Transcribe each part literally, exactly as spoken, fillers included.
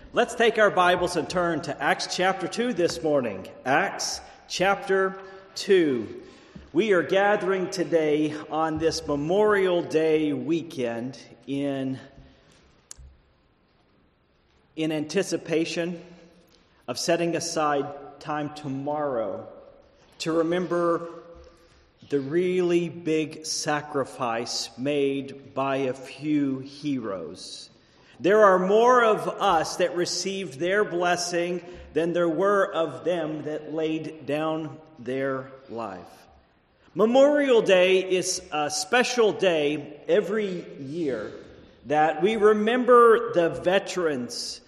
Let's take our Bibles and turn to Acts chapter two this morning. Acts chapter two. We are gathering today on this Memorial Day weekend in, in anticipation of setting aside time tomorrow to remember the really big sacrifice made by a few heroes. There are more of us that received their blessing than there were of them that laid down their life. Memorial Day is a special day every year that we remember the veterans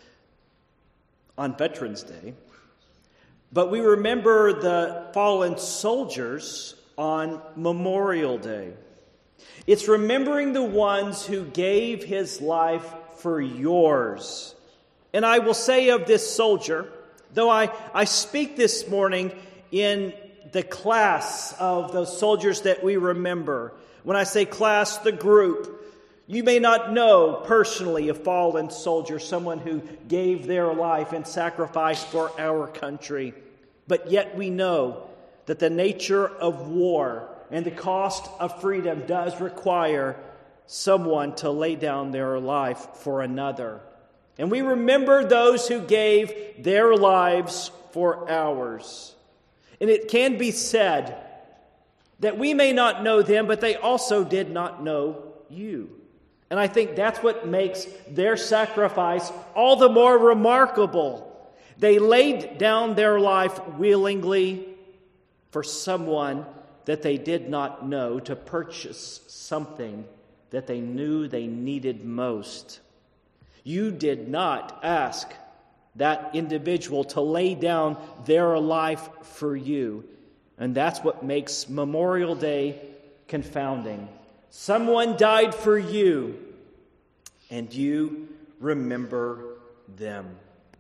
on Veterans Day, but we remember the fallen soldiers on Memorial Day. It's remembering the ones who gave his life for yours. And I will say of this soldier, though I, I speak this morning in the class of those soldiers that we remember. When I say class, the group, you may not know personally a fallen soldier, someone who gave their life and sacrifice for our country. But yet we know that the nature of war and the cost of freedom does require someone to lay down their life for another. And we remember those who gave their lives for ours. And it can be said that we may not know them, but they also did not know you. And I think that's what makes their sacrifice all the more remarkable. They laid down their life willingly for someone that they did not know, to purchase something that they knew they needed most. You did not ask that individual to lay down their life for you. And that's what makes Memorial Day confounding. Someone died for you, and you remember them.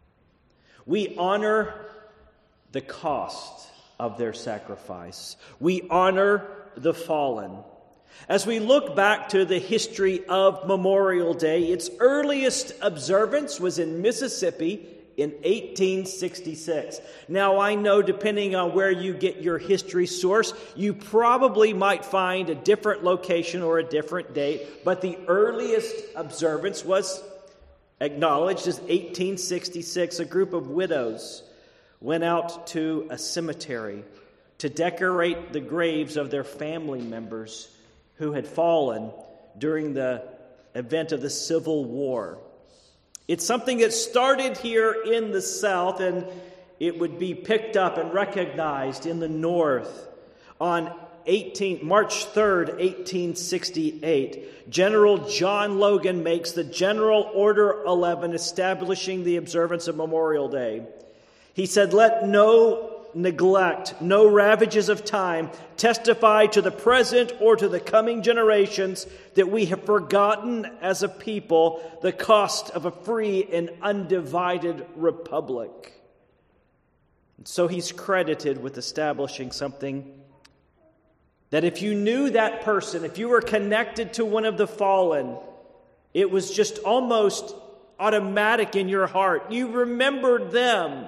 We honor the cost of their sacrifice. We honor the fallen. As we look back to the history of Memorial Day, its earliest observance was in Mississippi in eighteen sixty-six. Now, I know depending on where you get your history source, you probably might find a different location or a different date, but the earliest observance was acknowledged as eighteen sixty-six. A group of widows went out to a cemetery to decorate the graves of their family members who had fallen during the event of the Civil War. It's something that started here in the South, and it would be picked up and recognized in the North. On March third, eighteen sixty-eight, General John Logan makes the General Order eleven establishing the observance of Memorial Day. He said, "Let no neglect, no ravages of time testify to the present or to the coming generations that we have forgotten as a people the cost of a free and undivided republic." And so he's credited with establishing something that if you knew that person, if you were connected to one of the fallen, it was just almost automatic in your heart. You remembered them.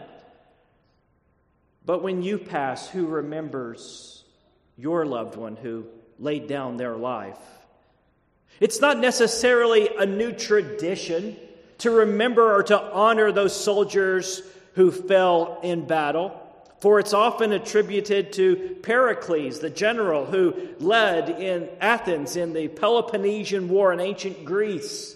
But when you pass, who remembers your loved one who laid down their life? It's not necessarily a new tradition to remember or to honor those soldiers who fell in battle, for it's often attributed to Pericles, the general who led in Athens in the Peloponnesian War in ancient Greece.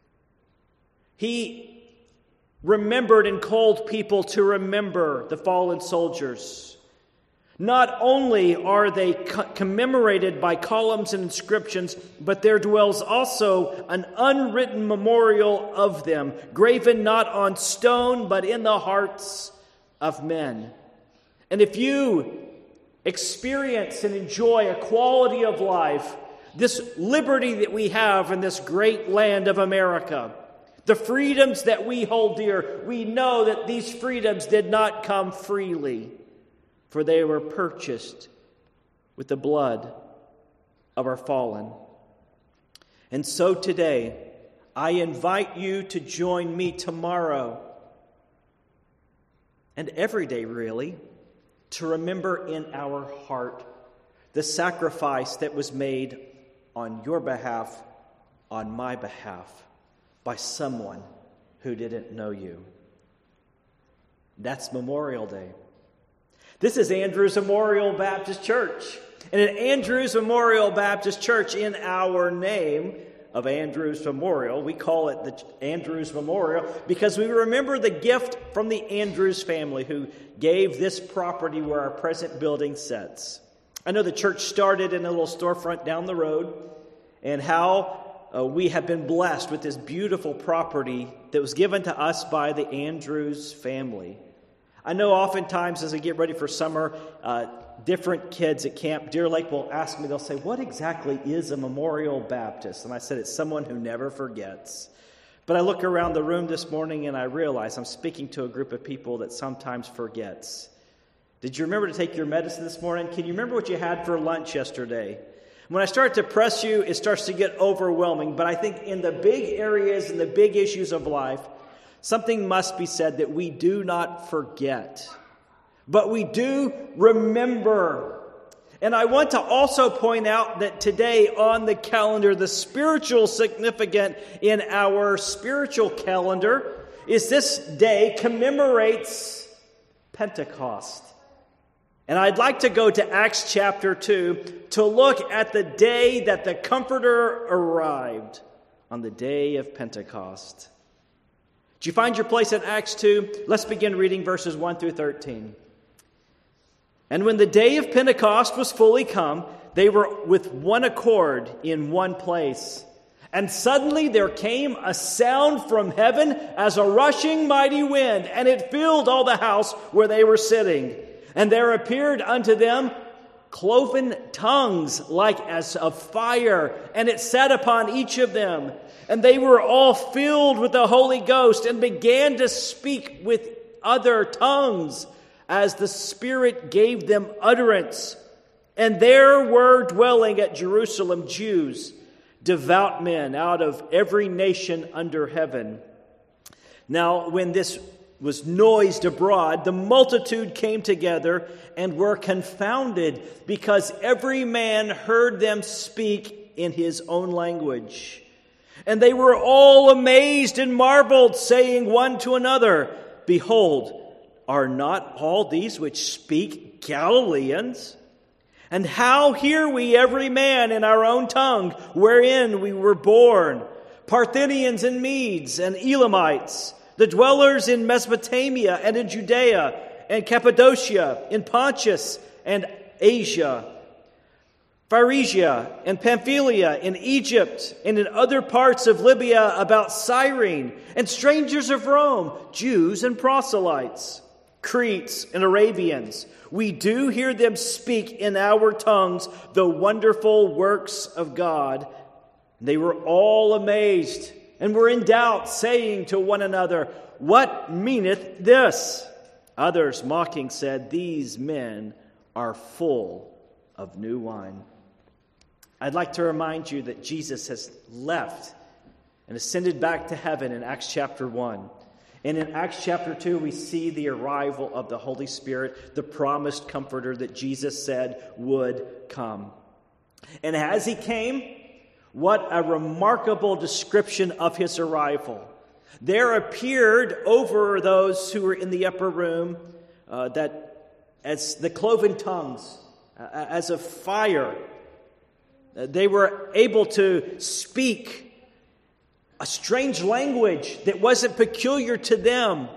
He remembered and called people to remember the fallen soldiers. Not only are they co- commemorated by columns and inscriptions, but there dwells also an unwritten memorial of them, graven not on stone, but in the hearts of men. And if you experience and enjoy a quality of life, this liberty that we have in this great land of America, the freedoms that we hold dear, we know that these freedoms did not come freely, for they were purchased with the blood of our fallen. And so today, I invite you to join me tomorrow and every day really, to remember in our heart the sacrifice that was made on your behalf, on my behalf, by someone who didn't know you. That's Memorial Day. This is Andrews Memorial Baptist Church. And at Andrews Memorial Baptist Church, in our name of Andrews Memorial, we call it the Andrews Memorial because we remember the gift from the Andrews family who gave this property where our present building sits. I know the church started in a little storefront down the road, and how uh, we have been blessed with this beautiful property that was given to us by the Andrews family. I know oftentimes as I get ready for summer, uh, different kids at Camp Deer Lake will ask me, they'll say, what exactly is a Memorial Baptist? And I said, it's someone who never forgets. But I look around the room this morning and I realize I'm speaking to a group of people that sometimes forgets. Did you remember to take your medicine this morning? Can you remember what you had for lunch yesterday? When I start to press you, it starts to get overwhelming. But I think in the big areas and the big issues of life, something must be said that we do not forget, but we do remember. And I want to also point out that today on the calendar, the spiritual significance in our spiritual calendar is this day commemorates Pentecost. And I'd like to go to Acts chapter two to look at the day that the Comforter arrived, on the day of Pentecost. Did you find your place in Acts two? Let's begin reading verses one through thirteen. And when the day of Pentecost was fully come, they were with one accord in one place. And suddenly there came a sound from heaven as a rushing mighty wind, and it filled all the house where they were sitting. And there appeared unto them cloven tongues like as of fire, and it sat upon each of them. And they were all filled with the Holy Ghost and began to speak with other tongues as the Spirit gave them utterance. And there were dwelling at Jerusalem Jews, devout men out of every nation under heaven. Now, when this was noised abroad, the multitude came together and were confounded, because every man heard them speak in his own language. And they were all amazed and marveled, saying one to another, Behold, are not all these which speak Galileans? And how hear we every man in our own tongue, wherein we were born? Parthians and Medes and Elamites, the dwellers in Mesopotamia and in Judea and Cappadocia, in Pontus and Asia, Phrygia and Pamphylia, in Egypt and in other parts of Libya about Cyrene, and strangers of Rome, Jews and proselytes, Cretes and Arabians. We do hear them speak in our tongues the wonderful works of God. They were all amazed and were in doubt, saying to one another, What meaneth this? Others mocking said, These men are full of new wine. I'd like to remind you that Jesus has left and ascended back to heaven in Acts chapter one. And in Acts chapter two, we see the arrival of the Holy Spirit, the promised Comforter that Jesus said would come. And as he came, what a remarkable description of his arrival. There appeared over those who were in the upper room uh, that as the cloven tongues, uh, as of fire, uh, they were able to speak a strange language that wasn't peculiar to them.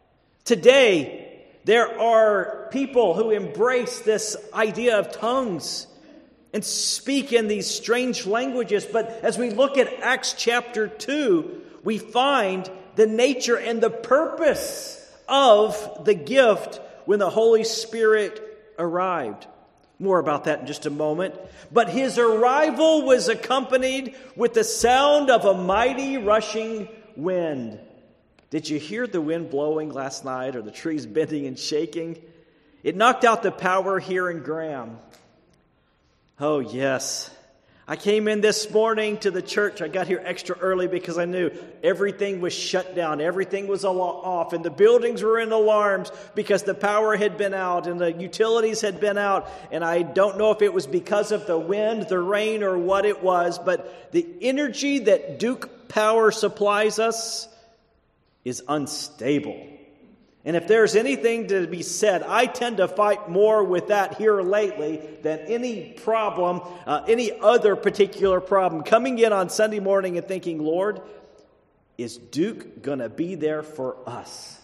Today, there are people who embrace this idea of tongues and speak in these strange languages. But as we look at Acts chapter two, we find the nature and the purpose of the gift when the Holy Spirit arrived. More about that in just a moment. But his arrival was accompanied with the sound of a mighty rushing wind. Did you hear the wind blowing last night, or the trees bending and shaking? It knocked out the power here in Graham. Oh, yes. I came in this morning to the church. I got here extra early because I knew everything was shut down. Everything was off, and the buildings were in alarms because the power had been out and the utilities had been out. And I don't know if it was because of the wind, the rain, or what it was, but the energy that Duke Power supplies us is unstable. And if there's anything to be said, I tend to fight more with that here lately than any problem, uh, any other particular problem. Coming in on Sunday morning and thinking, Lord, is Duke going to be there for us?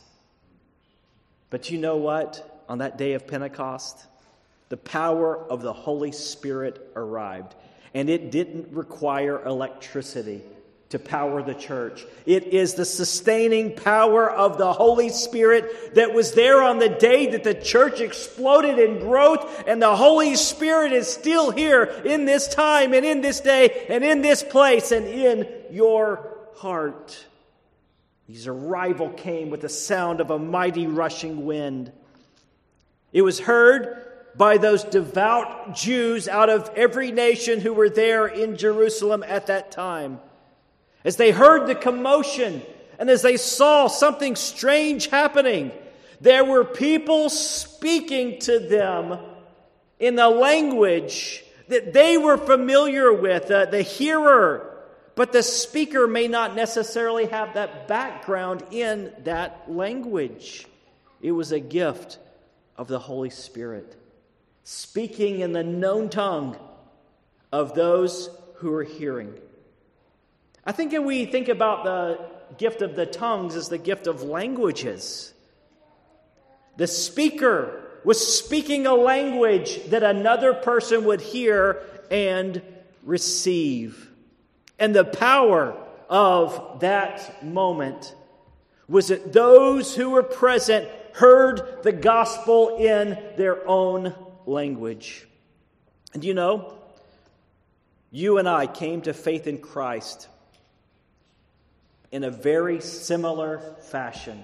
But you know what? On that day of Pentecost, the power of the Holy Spirit arrived. And it didn't require electricity to power the church. It is the sustaining power of the Holy Spirit that was there on the day that the church exploded in growth, and the Holy Spirit is still here in this time and in this day and in this place and in your heart. His arrival came with the sound of a mighty rushing wind. It was heard by those devout Jews out of every nation who were there in Jerusalem at that time. As they heard the commotion and as they saw something strange happening, there were people speaking to them in the language that they were familiar with, uh, the hearer. But the speaker may not necessarily have that background in that language. It was a gift of the Holy Spirit, speaking in the known tongue of those who are hearing. I think when we think about the gift of the tongues as the gift of languages, the speaker was speaking a language that another person would hear and receive. And the power of that moment was that those who were present heard the gospel in their own language. And you know, you and I came to faith in Christ in a very similar fashion.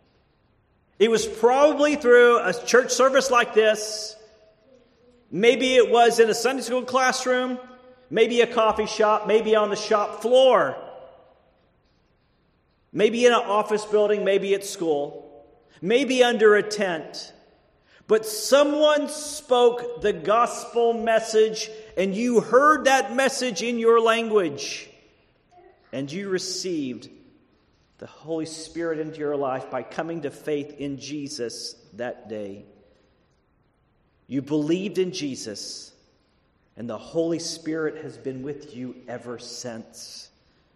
It was probably through a church service like this. Maybe it was in a Sunday school classroom, maybe a coffee shop, maybe on the shop floor, maybe in an office building, maybe at school, maybe under a tent. But someone spoke the gospel message, and you heard that message in your language, and you received the Holy Spirit into your life by coming to faith in Jesus that day. You believed in Jesus, and the Holy Spirit has been with you ever since.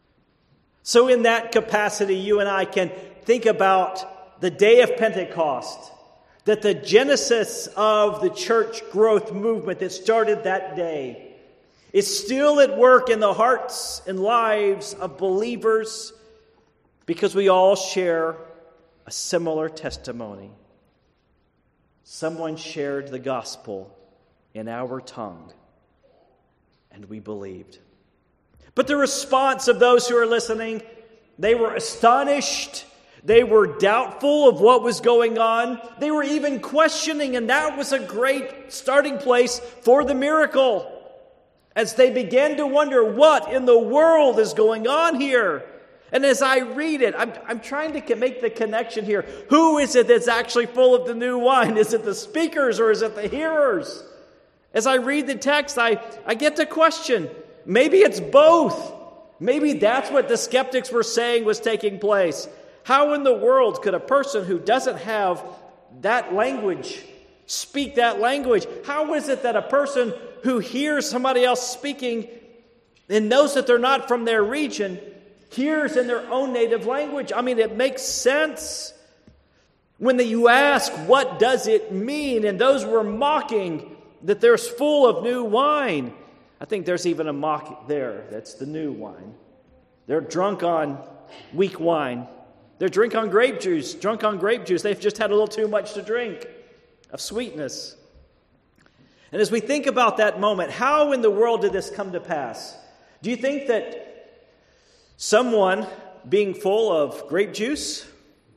So in that capacity, you and I can think about the day of Pentecost, that the genesis of the church growth movement that started that day is still at work in the hearts and lives of believers, because we all share a similar testimony. Someone shared the gospel in our tongue, and we believed. But the response of those who are listening, they were astonished. They were doubtful of what was going on. They were even questioning, and that was a great starting place for the miracle. As they began to wonder, what in the world is going on here? And as I read it, I'm, I'm trying to make the connection here. Who is it that's actually full of the new wine? Is it the speakers or is it the hearers? As I read the text, I, I get to question. Maybe it's both. Maybe that's what the skeptics were saying was taking place. How in the world could a person who doesn't have that language speak that language? How is it that a person who hears somebody else speaking and knows that they're not from their region hears in their own native language? I mean, it makes sense. When you ask, what does it mean? And those were mocking that there's full of new wine. I think there's even a mock there. That's the new wine. They're drunk on weak wine. They're drunk on grape juice. Drunk on grape juice. They've just had a little too much to drink of sweetness. And as we think about that moment, how in the world did this come to pass? Do you think that someone being full of grape juice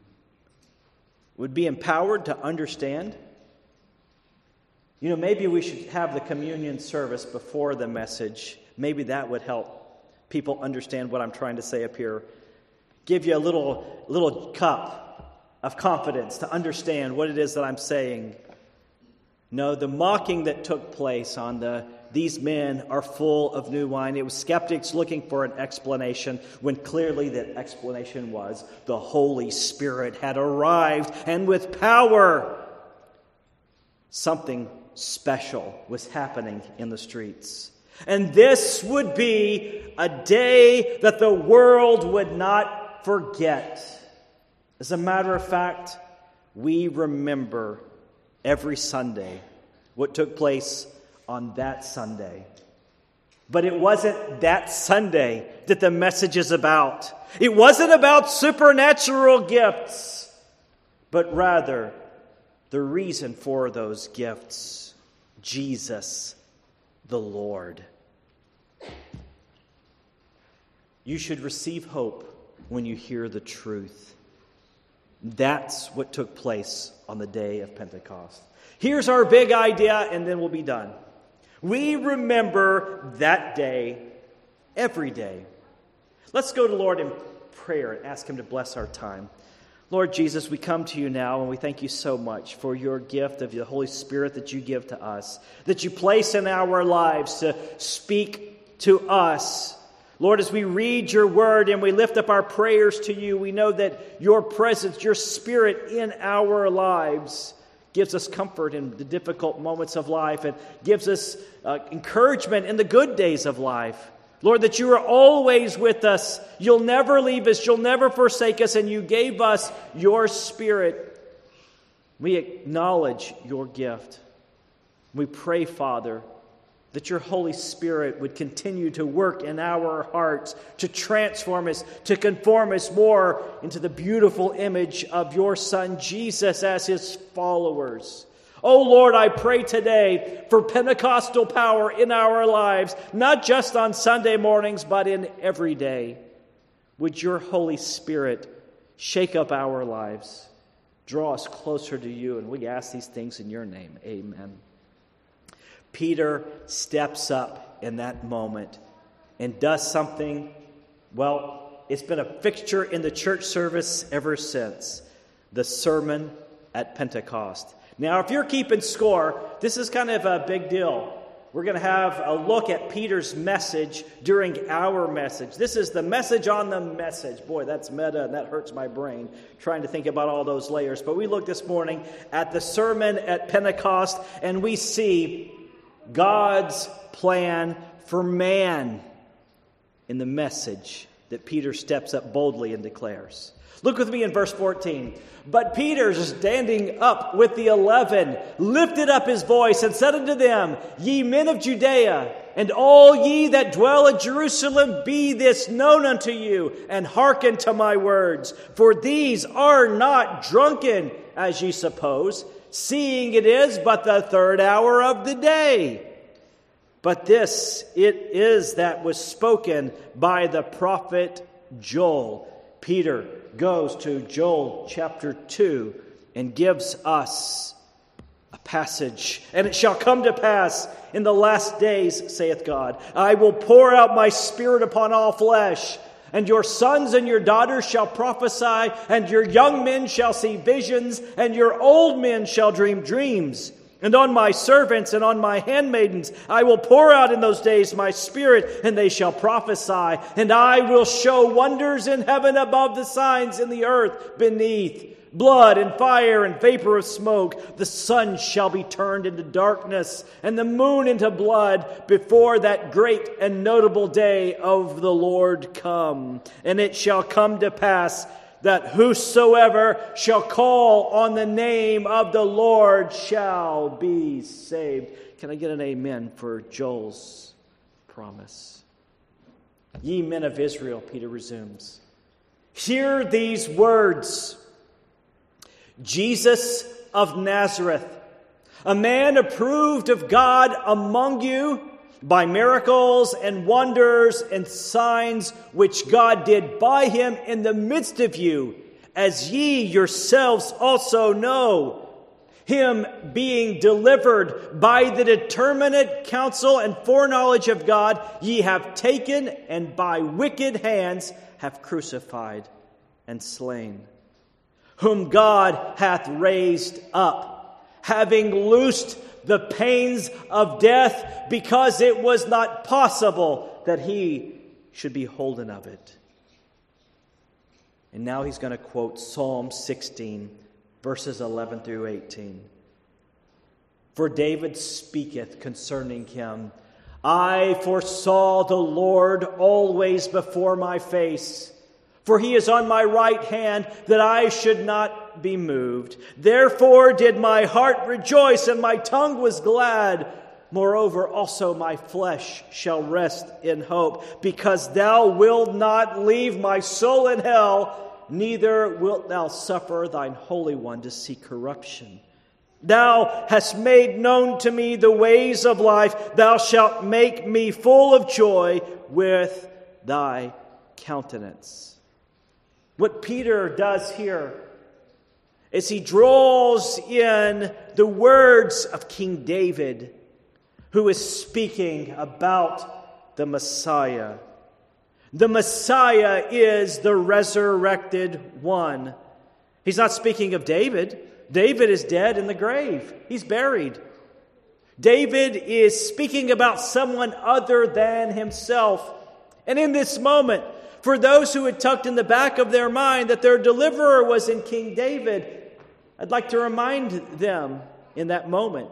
would be empowered to understand? You know, maybe we should have the communion service before the message, Maybe that would help people understand what I'm trying to say up here. Give you a little, little cup of confidence to understand what it is that I'm saying. No, the mocking that took place on the these men are full of new wine. It was skeptics looking for an explanation when clearly that explanation was the Holy Spirit had arrived, and with power something special was happening in the streets. And this would be a day that the world would not forget. As a matter of fact, we remember every Sunday what took place on that Sunday. But it wasn't that Sunday that the message is about. It wasn't about supernatural gifts, but rather the reason for those gifts, Jesus the Lord. You should receive hope when you hear the truth. That's what took place on the day of Pentecost. Here's our big idea, and then we'll be done. We remember that day every day. Let's go to the Lord in prayer and ask Him to bless our time. Lord Jesus, we come to you now, and we thank you so much for your gift of the Holy Spirit that you give to us, that you place in our lives to speak to us. Lord, as we read your word and we lift up our prayers to you, we know that your presence, your Spirit in our lives gives us comfort in the difficult moments of life and gives us uh, encouragement in the good days of life. Lord, that you are always with us. You'll never leave us. You'll never forsake us. And you gave us your Spirit. We acknowledge your gift. We pray, Father, that your Holy Spirit would continue to work in our hearts, to transform us, to conform us more into the beautiful image of your Son, Jesus, as his followers. Oh Lord, I pray today for Pentecostal power in our lives, not just on Sunday mornings, but in every day. Would your Holy Spirit shake up our lives, draw us closer to you, and we ask these things in your name. Amen. Peter steps up in that moment and does something, well, it's been a fixture in the church service ever since, the sermon at Pentecost. Now, if you're keeping score, this is kind of a big deal. We're going to have a look at Peter's message during our message. This is the message on the message. Boy, that's meta, and that hurts my brain, trying to think about all those layers. But we look this morning at the sermon at Pentecost, and we see God's plan for man in the message that Peter steps up boldly and declares. Look with me in verse fourteen. But Peter, standing up with the eleven, lifted up his voice and said unto them, Ye men of Judea, and all ye that dwell at Jerusalem, be this known unto you, and hearken to my words. For these are not drunken, as ye suppose, seeing it is but the third hour of the day. But this it is that was spoken by the prophet Joel. Peter goes to Joel chapter two and gives us a passage. And it shall come to pass in the last days, saith God, I will pour out my Spirit upon all flesh, and your sons and your daughters shall prophesy, and your young men shall see visions, and your old men shall dream dreams. And on my servants and on my handmaidens I will pour out in those days my Spirit, and they shall prophesy. And I will show wonders in heaven above, the signs in the earth beneath, blood and fire and vapor of smoke. The sun shall be turned into darkness, and the moon into blood, before that great and notable day of the Lord come. And it shall come to pass that whosoever shall call on the name of the Lord shall be saved. Can I get an amen for Joel's promise? Ye men of Israel, Peter resumes, hear these words. Jesus of Nazareth, a man approved of God among you, by miracles and wonders and signs which God did by him in the midst of you, as ye yourselves also know. him being delivered by the determinate counsel and foreknowledge of God, ye have taken and by wicked hands have crucified and slain, whom God hath raised up, having loosed the pains of death, because it was not possible that he should be holden of it. And now he's going to quote Psalm sixteen, verses eleven through eighteen. For David speaketh concerning him, I foresaw the Lord always before my face, for he is on my right hand, that I should not be moved. Therefore did my heart rejoice, and my tongue was glad. Moreover, also my flesh shall rest in hope, because thou wilt not leave my soul in hell, neither wilt thou suffer thine Holy One to see corruption. Thou hast made known to me the ways of life. Thou shalt make me full of joy with thy countenance. What Peter does here is he draws in the words of King David, who is speaking about the Messiah. The Messiah is the resurrected one. He's not speaking of David. David is dead in the grave. He's buried. David is speaking about someone other than himself. And in this moment, for those who had tucked in the back of their mind that their deliverer was in King David, I'd like to remind them in that moment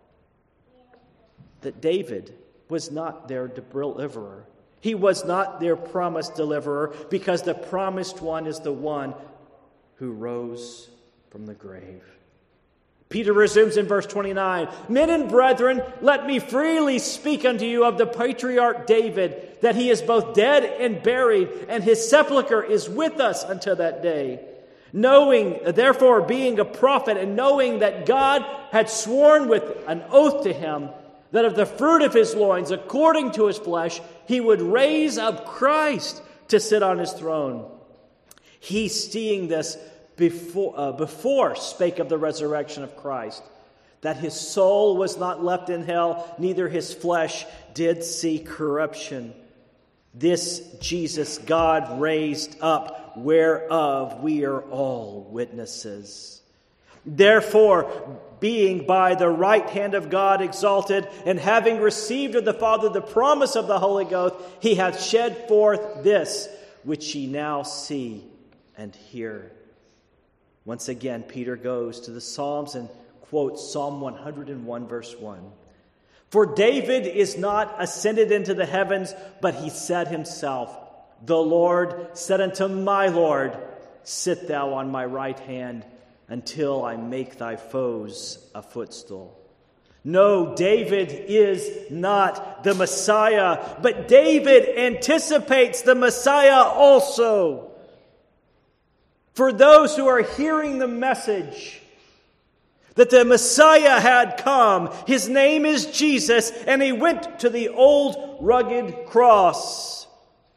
that David was not their deliverer. He was not their promised deliverer, because the promised one is the one who rose from the grave. Peter resumes in verse twenty-nine, Men and brethren, let me freely speak unto you of the patriarch David, that he is both dead and buried, and his sepulchre is with us unto that day. Knowing, therefore, being a prophet, and knowing that God had sworn with an oath to him, that of the fruit of his loins, according to his flesh, he would raise up Christ to sit on his throne. He, seeing this before, uh, before spake of the resurrection of Christ, that his soul was not left in hell, neither his flesh did see corruption. This Jesus God raised up, whereof we are all witnesses. Therefore, being by the right hand of God exalted, and having received of the Father the promise of the Holy Ghost, he hath shed forth this, which ye now see and hear. Once again, Peter goes to the Psalms and quotes Psalm one hundred one, verse one. For David is not ascended into the heavens, but he said himself, The Lord said unto my Lord, Sit thou on my right hand, until I make thy foes a footstool. No, David is not the Messiah, but David anticipates the Messiah also. For those who are hearing the message that the Messiah had come, his name is Jesus, and he went to the old rugged cross.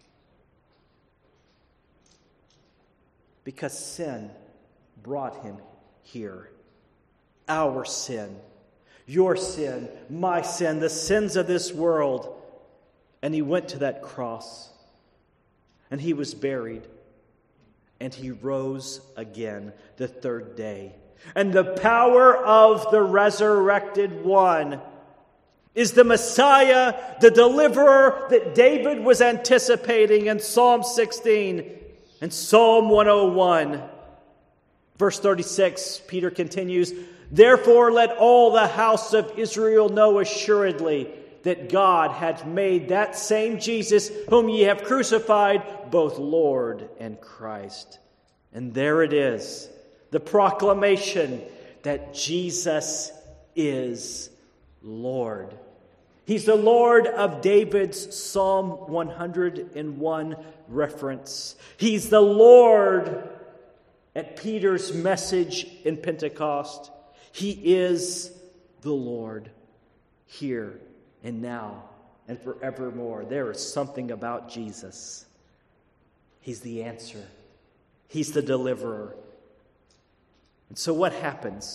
Because sin brought him here. Our sin, your sin, my sin, the sins of this world. And he went to that cross. And he was buried. And he rose again the third day. And the power of the resurrected one is the Messiah, the deliverer that David was anticipating in Psalm sixteen and Psalm one oh one. Verse thirty-six, Peter continues, Therefore let all the house of Israel know assuredly that God hath made that same Jesus whom ye have crucified both Lord and Christ. And there it is, the proclamation that Jesus is Lord. He's the Lord of David's Psalm one hundred one reference. He's the Lord at Peter's message in Pentecost. He is the Lord here and now and forevermore. There is something about Jesus. He's the answer. He's the deliverer. And so what happens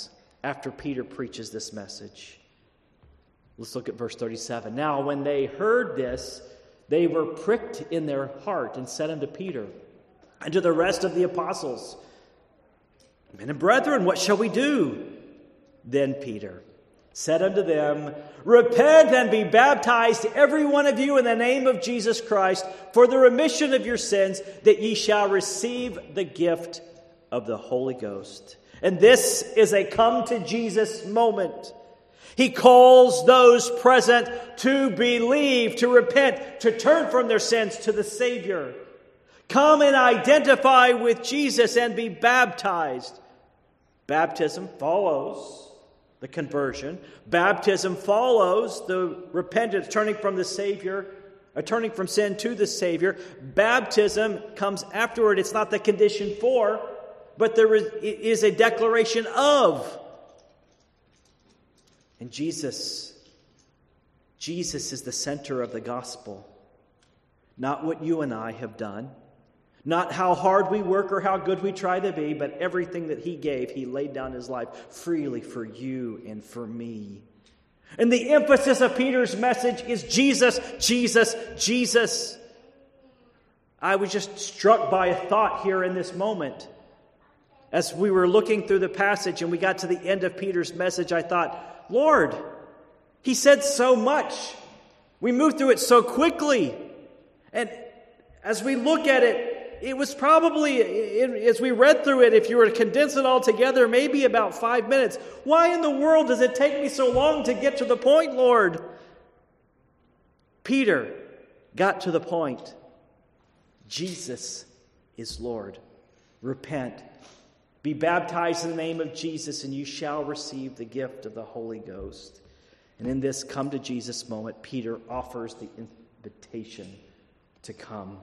after Peter preaches this message. Let's look at verse thirty-seven. Now, when they heard this, they were pricked in their heart and said unto Peter and to the rest of the apostles, Men and brethren, what shall we do? Then Peter said unto them, Repent and be baptized, every one of you, in the name of Jesus Christ, for the remission of your sins, that ye shall receive the gift of the Holy Ghost. And this is a come to Jesus moment. He calls those present to believe, to repent, to turn from their sins to the Savior. Come and identify with Jesus and be baptized. Baptism follows the conversion. Baptism follows the repentance, turning from the Savior, or turning from sin to the Savior. Baptism comes afterward. It's not the condition for, but there is, is a declaration of. And Jesus, Jesus is the center of the gospel. Not what you and I have done. Not how hard we work or how good we try to be, but everything that He gave, He laid down His life freely for you and for me. And the emphasis of Peter's message is Jesus, Jesus, Jesus. I was just struck by a thought here in this moment. As we were looking through the passage and we got to the end of Peter's message, I thought, Lord, He said so much. We moved through it so quickly. And as we look at it, it was probably, as we read through it, if you were to condense it all together, maybe about five minutes. Why in the world does it take me so long to get to the point, Lord? Peter got to the point. Jesus is Lord. Repent. Be baptized in the name of Jesus, and you shall receive the gift of the Holy Ghost. And in this come to Jesus moment, Peter offers the invitation to come.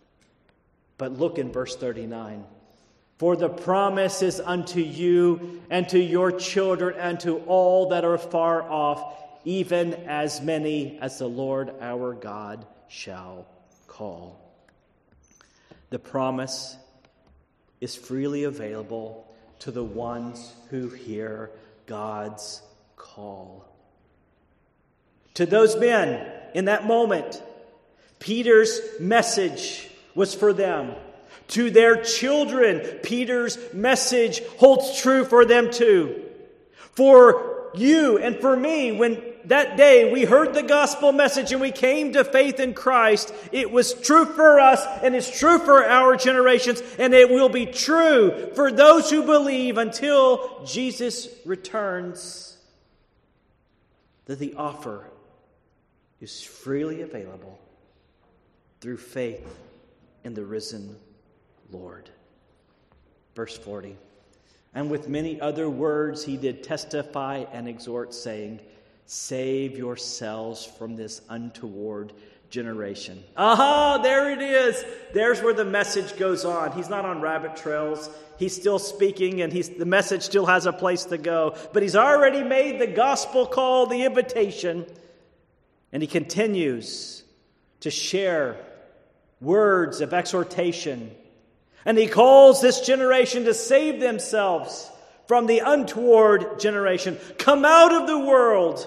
But look in verse thirty-nine. For the promise is unto you and to your children and to all that are far off, even as many as the Lord our God shall call. The promise is freely available to the ones who hear God's call. To those men in that moment, Peter's message was for them. To their children, Peter's message holds true for them too. For you and for me, when that day we heard the gospel message and we came to faith in Christ, it was true for us and it's true for our generations, and it will be true for those who believe until Jesus returns. That the offer is freely available through faith in the risen Lord. Verse forty. And with many other words he did testify and exhort, saying, Save yourselves from this untoward generation. Aha, there it is. There's where the message goes on. He's not on rabbit trails. He's still speaking, and he's, the message still has a place to go. But he's already made the gospel call, the invitation. And he continues to share words of exhortation. And he calls this generation to save themselves from the untoward generation. Come out of the world.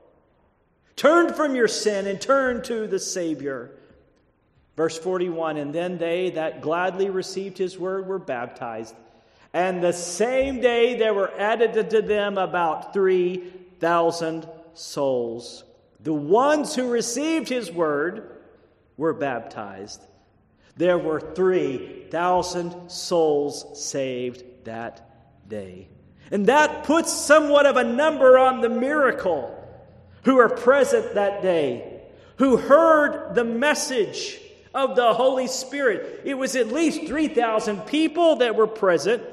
Turn from your sin and turn to the Savior. Verse forty-one, and then they that gladly received his word were baptized. And the same day there were added unto them about three thousand souls. The ones who received his word were baptized. There were three thousand souls saved that day. And that puts somewhat of a number on the miracle who are present that day, who heard the message of the Holy Spirit. It was at least three thousand people that were present.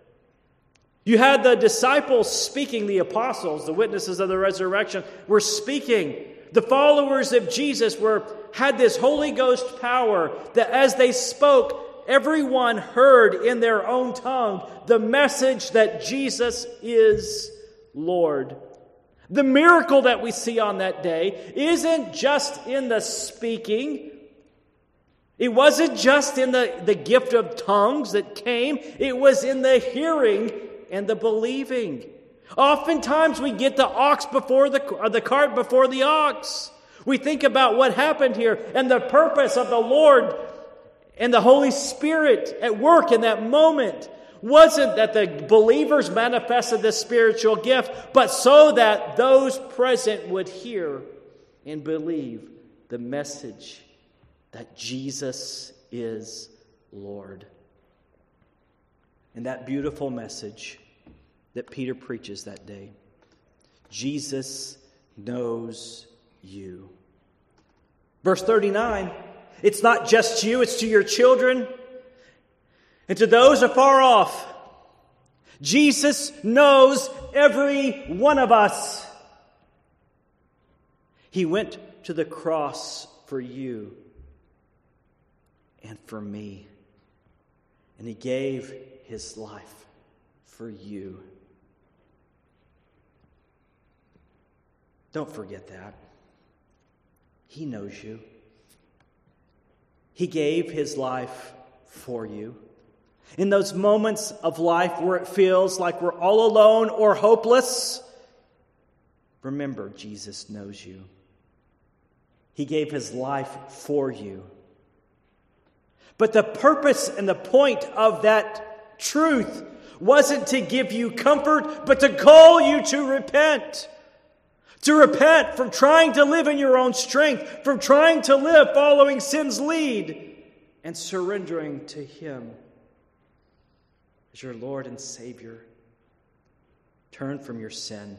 You had the disciples speaking, the apostles, the witnesses of the resurrection, were speaking. The followers of Jesus were had this Holy Ghost power that as they spoke, everyone heard in their own tongue the message that Jesus is Lord. The miracle that we see on that day isn't just in the speaking. It wasn't just in the, the gift of tongues that came. It was in the hearing and the believing. Oftentimes we get the ox before the, or the cart before the ox. We think about what happened here and the purpose of the Lord and the Holy Spirit at work in that moment wasn't that the believers manifested this spiritual gift, but so that those present would hear and believe the message that Jesus is Lord. And that beautiful message that Peter preaches that day. Jesus knows you. Verse thirty-nine, it's not just you, it's to your children and to those afar off. Jesus knows every one of us. He went to the cross for you and for me. And He gave His life for you. Don't forget that. He knows you. He gave His life for you. In those moments of life where it feels like we're all alone or hopeless, remember, Jesus knows you. He gave His life for you. But the purpose and the point of that truth wasn't to give you comfort, but to call you to repent. To repent from trying to live in your own strength, from trying to live following sin's lead, and surrendering to Him as your Lord and Savior. Turn from your sin.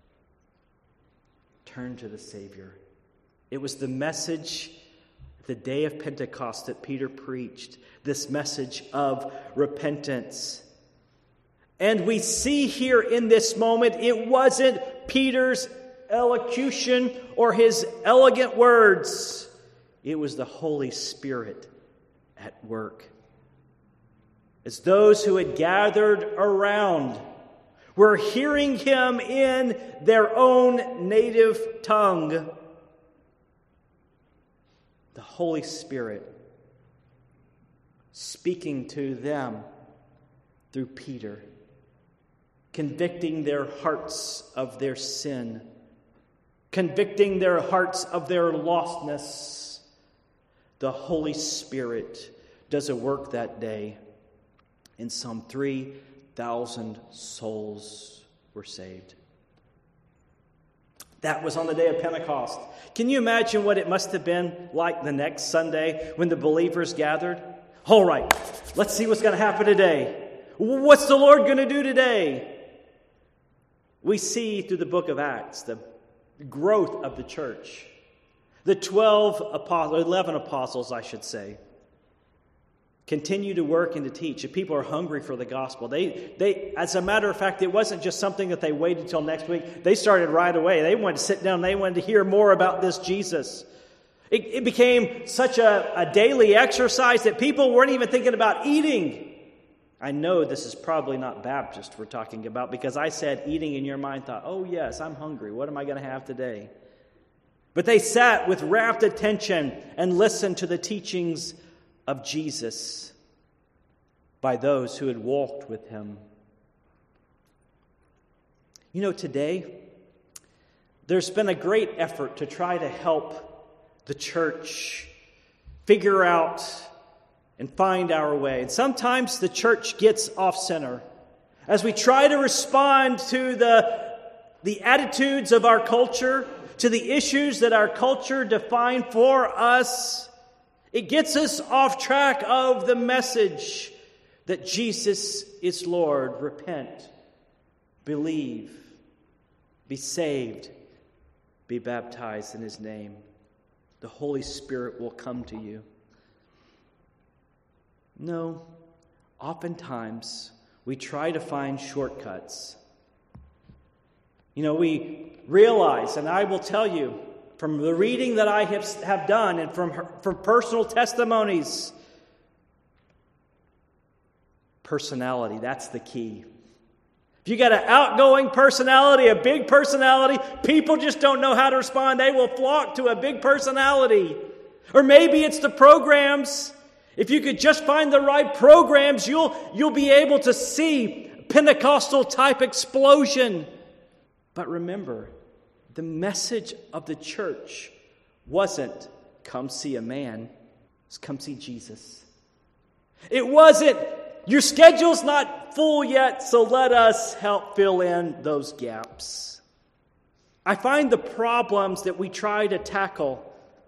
Turn to the Savior. It was the message the day of Pentecost that Peter preached, this message of repentance. And we see here in this moment, it wasn't Peter's elocution or his elegant words. It was the Holy Spirit at work. As those who had gathered around were hearing Him in their own native tongue, the Holy Spirit speaking to them through Peter, convicting their hearts of their sin, convicting their hearts of their lostness. The Holy Spirit does a work that day, and some three thousand souls were saved. That was on the day of Pentecost. Can you imagine what it must have been like the next Sunday when the believers gathered? All right, let's see what's going to happen today. What's the Lord going to do today? We see through the book of Acts the growth of the church. The twelve apostles, eleven apostles, I should say, continue to work and to teach. If people are hungry for the gospel, they, they, as a matter of fact, it wasn't just something that they waited till next week. They started right away. They wanted to sit down. They wanted to hear more about this Jesus. It, it became such a, a daily exercise that people weren't even thinking about eating. I know this is probably not Baptist we're talking about, because I said eating in your mind thought, oh yes, I'm hungry. What am I going to have today? But they sat with rapt attention and listened to the teachings of Jesus by those who had walked with Him. You know, today, there's been a great effort to try to help the church figure out and find our way. And sometimes the church gets off center. As we try to respond to the, the attitudes of our culture, to the issues that our culture define for us, it gets us off track of the message that Jesus is Lord. Repent, believe, be saved, be baptized in His name. The Holy Spirit will come to you. No, oftentimes we try to find shortcuts. You know, we realize, and I will tell you, from the reading that I have, have done and from, her, from personal testimonies, personality, that's the key. If you got an outgoing personality, a big personality, people just don't know how to respond. They will flock to a big personality. Or maybe it's the programs. If you could just find the right programs, you'll, you'll be able to see Pentecostal type explosion But remember, the message of the church wasn't come see a man, it was come see Jesus. It wasn't your schedule's not full yet, so let us help fill in those gaps. I find the problems that we try to tackle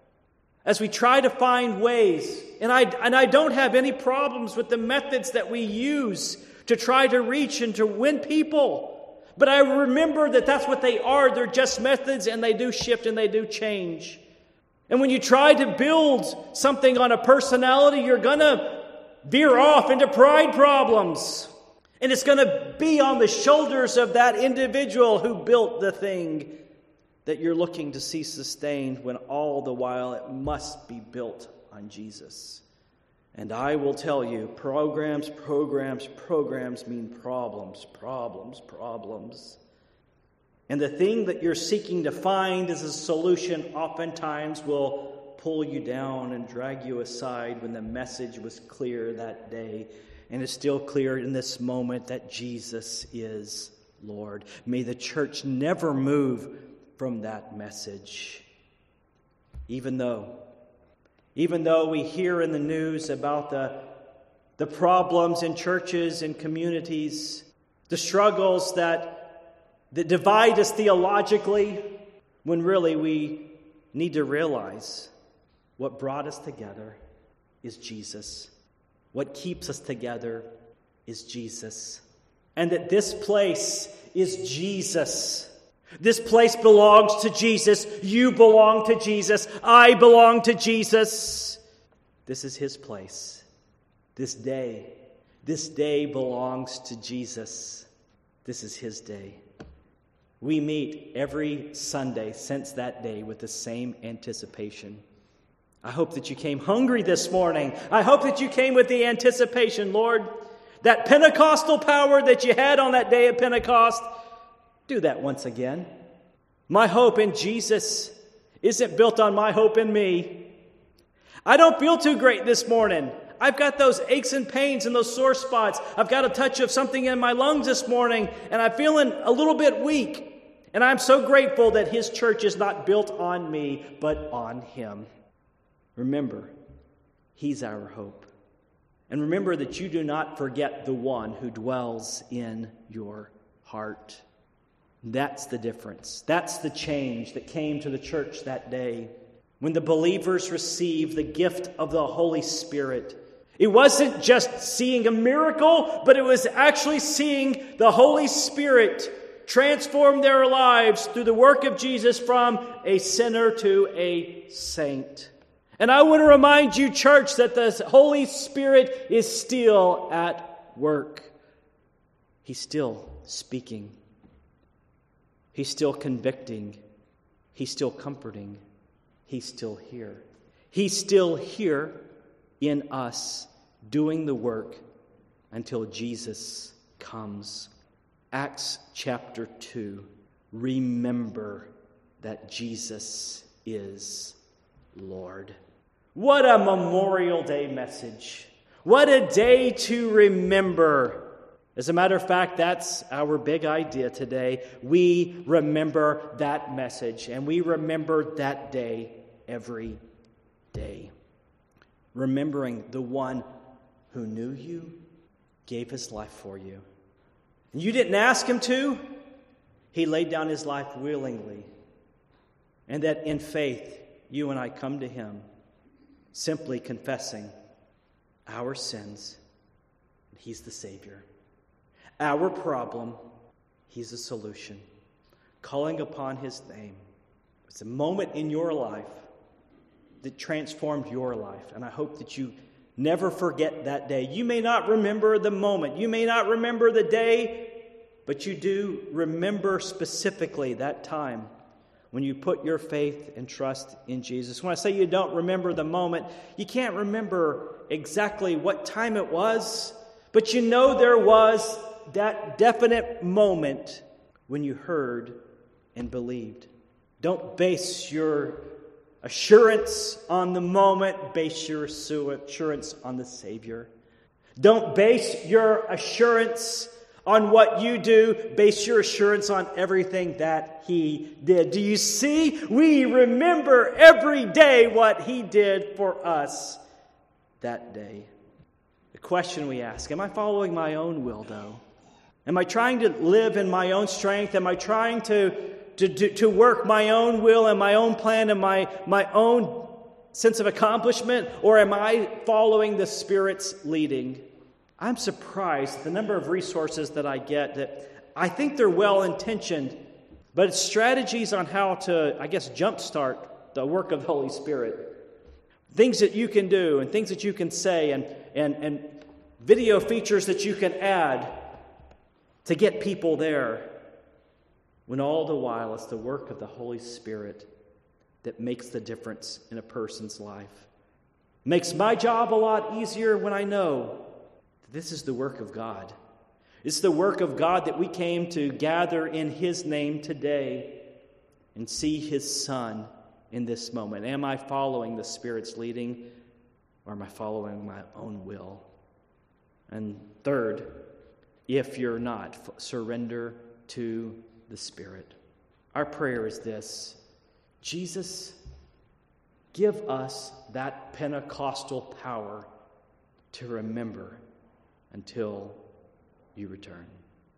as we try to find ways, and I, and I don't have any problems with the methods that we use to try to reach and to win people. But I remember that that's what they are. They're just methods, and they do shift and they do change. And when you try to build something on a personality, you're going to veer off into pride problems. And it's going to be on the shoulders of that individual who built the thing that you're looking to see sustained, when all the while it must be built on Jesus. And I will tell you, programs, programs, programs mean problems, problems, problems. And the thing that you're seeking to find as a solution oftentimes will pull you down and drag you aside when the message was clear that day. And it's still clear in this moment that Jesus is Lord. May the church never move from that message. Even though, even though we hear in the news about the, the problems in churches and communities, the struggles that, that divide us theologically, when really we need to realize what brought us together is Jesus. What keeps us together is Jesus. And that this place is Jesus. This place belongs to Jesus. You belong to Jesus. I belong to Jesus. This is his place. This day, this day belongs to Jesus. This is his day. We meet every Sunday since that day with the same anticipation. I hope that you came hungry this morning. I hope that you came with the anticipation, Lord, that Pentecostal power that you had on that day of Pentecost, do that once again. My hope in Jesus isn't built on my hope in me. I don't feel too great this morning. I've got those aches and pains and those sore spots. I've got a touch of something in my lungs this morning, and I'm feeling a little bit weak. And I'm so grateful that his church is not built on me, but on him. Remember, he's our hope. And remember that you do not forget the one who dwells in your heart. That's the difference. That's the change that came to the church that day when the believers received the gift of the Holy Spirit. It wasn't just seeing a miracle, but it was actually seeing the Holy Spirit transform their lives through the work of Jesus from a sinner to a saint. And I want to remind you, church, that the Holy Spirit is still at work. He's still speaking. He's still convicting. He's still comforting. He's still here. He's still here in us, doing the work until Jesus comes. Acts chapter two. Remember that Jesus is Lord. What a Memorial Day message. What a day to remember. As a matter of fact, that's our big idea today. We remember that message, and we remember that day every day. Remembering the one who knew you, gave his life for you. You didn't ask him to. He laid down his life willingly. And that in faith, you and I come to him, simply confessing our sins. He's the Savior. Our problem, he's the solution. Calling upon his name. It's a moment in your life that transformed your life. And I hope that you never forget that day. You may not remember the moment. You may not remember the day, but you do remember specifically that time when you put your faith and trust in Jesus. When I say you don't remember the moment, you can't remember exactly what time it was, but you know there was that definite moment when you heard and believed. Don't base your assurance on the moment. Base your assurance on the Savior. Don't base your assurance on what you do. Base your assurance on everything that he did. Do you see? We remember every day what he did for us that day. The question we ask, am I following my own will, though? Am I trying to live in my own strength? Am I trying to, to, to, to work my own will and my own plan and my, my own sense of accomplishment? Or am I following the Spirit's leading? I'm surprised at the number of resources that I get that I think they're well-intentioned, but it's strategies on how to, I guess, jumpstart the work of the Holy Spirit. Things that you can do and things that you can say and, and, and video features that you can add to get people there, when all the while it's the work of the Holy Spirit that makes the difference in a person's life. Makes my job a lot easier when I know that this is the work of God. It's the work of God that we came to gather in his name today and see his Son in this moment. Am I following the Spirit's leading, or am I following my own will? And third, if you're not, surrender to the Spirit. Our prayer is this: Jesus, give us that Pentecostal power to remember until you return.